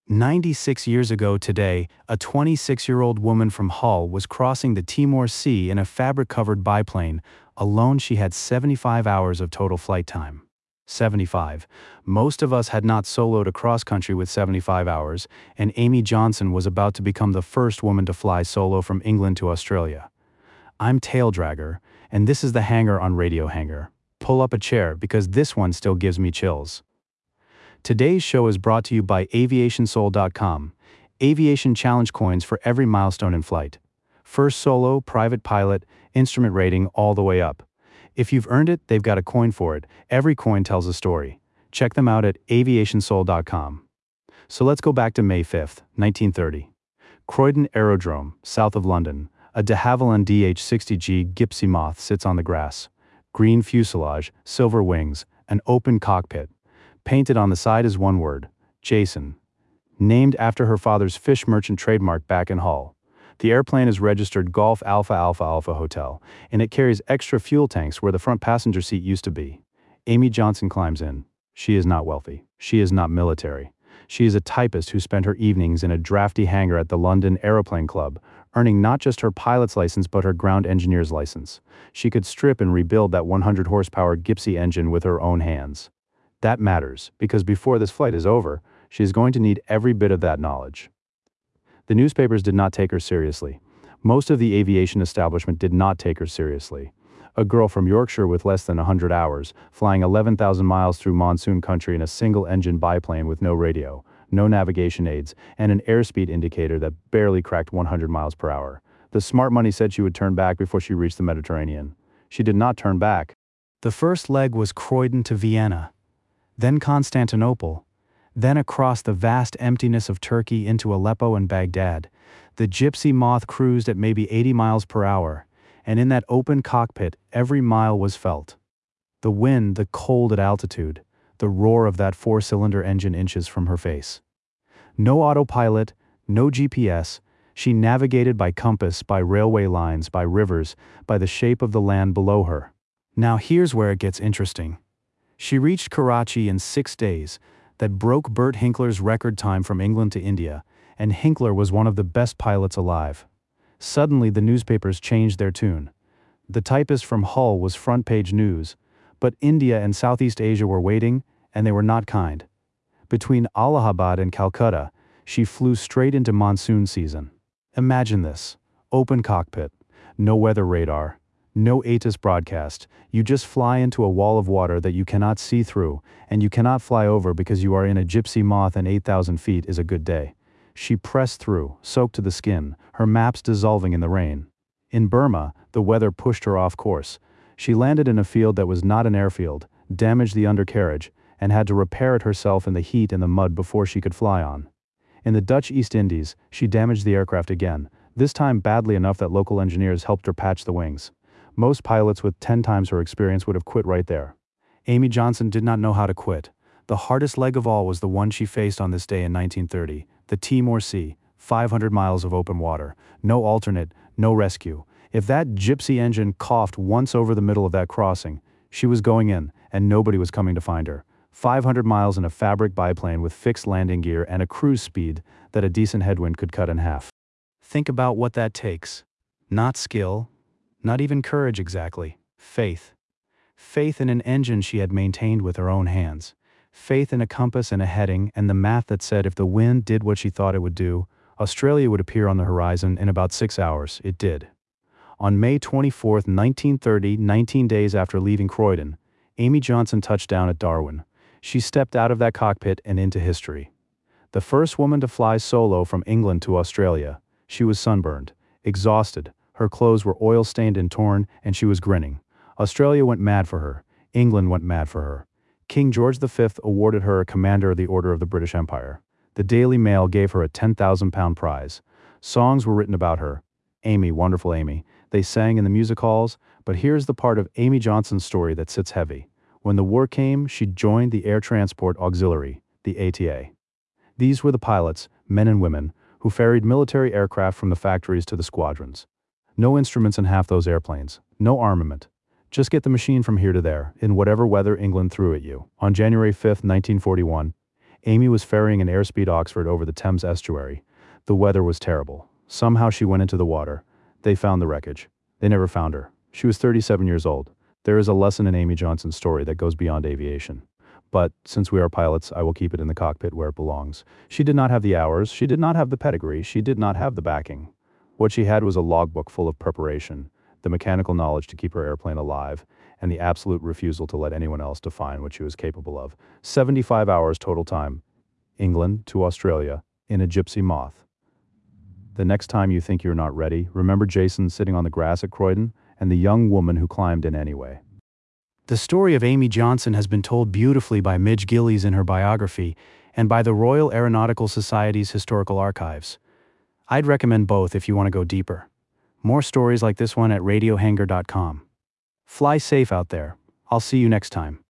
96 years ago today, a 26-year-old woman from Hull was crossing the Timor Sea in a fabric-covered biplane. Alone, she had 75 hours of total flight time. 75. Most of us had not soloed across country with 75 hours, and Amy Johnson was about to become the first woman to fly solo from England to Australia. I'm Tail Dragger, and this is the Hangar on Radio Hangar. Pull up a chair because this one still gives me chills. Today's show is brought to you by AviationSoul.com. Aviation challenge coins for every milestone in flight. First solo, private pilot, instrument rating, all the way up. If you've earned it, they've got a coin for it. Every coin tells a story. Check them out at AviationSoul.com. So let's go back to May 5th, 1930. Croydon Aerodrome, south of London. A de Havilland DH-60G Gipsy Moth sits on the grass. Green fuselage, silver wings, an open cockpit. Painted on the side is one word, Jason. Named after her father's fish merchant trademark back in Hull. The airplane is registered Golf Alpha Alpha Alpha Hotel, and it carries extra fuel tanks where the front passenger seat used to be. Amy Johnson climbs in. She is not wealthy. She is not military. She is a typist who spent her evenings in a drafty hangar at the London Aeroplane Club, earning not just her pilot's license but her ground engineer's license. She could strip and rebuild that 100 horsepower Gipsy engine with her own hands. That matters, because before this flight is over, she is going to need every bit of that knowledge. The newspapers did not take her seriously. Most of the aviation establishment did not take her seriously. A girl from Yorkshire with less than 100 hours, flying 11,000 miles through monsoon country in a single-engine biplane with no radio, no navigation aids, and an airspeed indicator that barely cracked 100 miles per hour. The smart money said she would turn back before she reached the Mediterranean. She did not turn back. The first leg was Croydon to Vienna, then Constantinople, then across the vast emptiness of Turkey into Aleppo and Baghdad. The Gipsy Moth cruised at maybe 80 miles per hour, and in that open cockpit, every mile was felt. The wind, the cold at altitude, the roar of that four-cylinder engine inches from her face. No autopilot, no GPS, she navigated by compass, by railway lines, by rivers, by the shape of the land below her. Now here's where it gets interesting. She reached Karachi in 6 days. That broke Bert Hinkler's record time from England to India, and Hinkler was one of the best pilots alive. Suddenly the newspapers changed their tune. The typist from Hull was front-page news, but India and Southeast Asia were waiting, and they were not kind. Between Allahabad and Calcutta, she flew straight into monsoon season. Imagine this. Open cockpit, no weather radar, no ATIS broadcast. You just fly into a wall of water that you cannot see through, and you cannot fly over because you are in a Gipsy Moth and 8,000 feet is a good day. She pressed through, soaked to the skin, her maps dissolving in the rain. In Burma, the weather pushed her off course. She landed in a field that was not an airfield, damaged the undercarriage, and had to repair it herself in the heat and the mud before she could fly on. In the Dutch East Indies, she damaged the aircraft again, this time badly enough that local engineers helped her patch the wings. Most pilots with 10 times her experience would have quit right there. Amy Johnson did not know how to quit. The hardest leg of all was the one she faced on this day in 1930, the Timor Sea, 500 miles of open water, no alternate, no rescue. If that Gipsy engine coughed once over the middle of that crossing, she was going in, and nobody was coming to find her. 500 miles in a fabric biplane with fixed landing gear and a cruise speed that a decent headwind could cut in half. Think about what that takes. Not skill, not even courage exactly. Faith. Faith in an engine she had maintained with her own hands. Faith in a compass and a heading and the math that said if the wind did what she thought it would do, Australia would appear on the horizon in about 6 hours. It did. On May 24, 1930, 19 days after leaving Croydon, Amy Johnson touched down at Darwin. She stepped out of that cockpit and into history. The first woman to fly solo from England to Australia. She was sunburned, exhausted. Her clothes were oil-stained and torn, and she was grinning. Australia went mad for her. England went mad for her. King George V awarded her a Commander of the Order of the British Empire. The Daily Mail gave her a £10,000 prize. Songs were written about her. Amy, wonderful Amy. They sang in the music halls, but here's the part of Amy Johnson's story that sits heavy. When the war came, she joined the Air Transport Auxiliary, the ATA. These were the pilots, men and women, who ferried military aircraft from the factories to the squadrons. No instruments in half those airplanes, no armament. Just get the machine from here to there, in whatever weather England threw at you. On January 5, 1941, Amy was ferrying an Airspeed Oxford over the Thames estuary. The weather was terrible. Somehow she went into the water. They found the wreckage. They never found her. She was 37 years old. There is a lesson in Amy Johnson's story that goes beyond aviation. But, since we are pilots, I will keep it in the cockpit where it belongs. She did not have the hours, she did not have the pedigree, she did not have the backing. What she had was a logbook full of preparation, the mechanical knowledge to keep her airplane alive, and the absolute refusal to let anyone else define what she was capable of. 75 hours total time. England to Australia, in a Gypsy Moth. The next time you think you're not ready, remember Jason sitting on the grass at Croydon, and the young woman who climbed in anyway. The story of Amy Johnson has been told beautifully by Midge Gillies in her biography and by the Royal Aeronautical Society's historical archives. I'd recommend both if you want to go deeper. More stories like this one at radiohangar.com. Fly safe out there. I'll see you next time.